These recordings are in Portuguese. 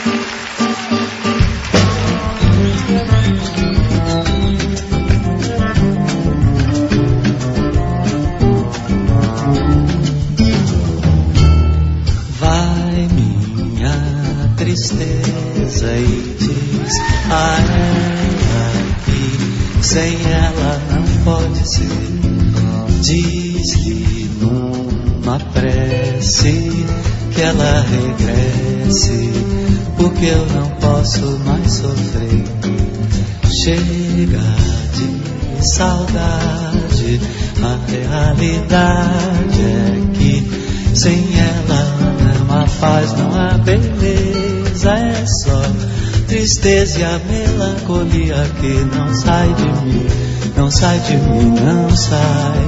Vai minha tristeza e diz a ela que sem ela não pode ser. Diz-lhe numa prece que ela regresse, porque eu não posso mais sofrer. Chega de saudade, a realidade é que sem ela não há paz, não há beleza, é só tristeza e a melancolia que não sai de mim, não sai de mim, não sai.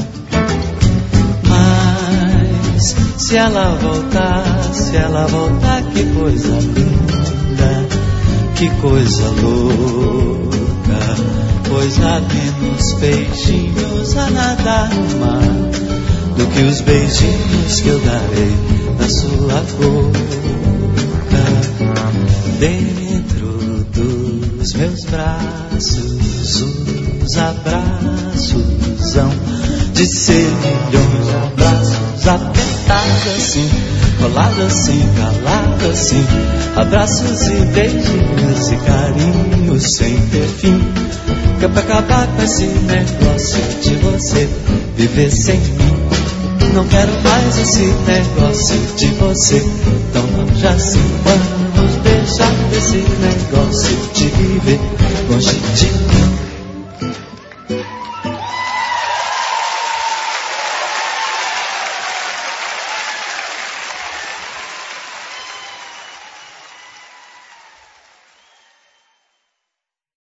Mas se ela voltar, que coisa linda, que coisa louca, pois há menos peixinhos a nadar no mar do que os beijinhos que eu darei na sua boca. Dentro dos meus braços, os abraços hão de ser milhões de abraços, apertados assim, colados assim, calados assim, abraços e beijinhos e carinhos sem ter fim. Que é pra acabar com esse negócio de você viver sem mim. Não quero mais esse negócio de você tão longe assim. Vamos deixar desse negócio de viver longe de mim.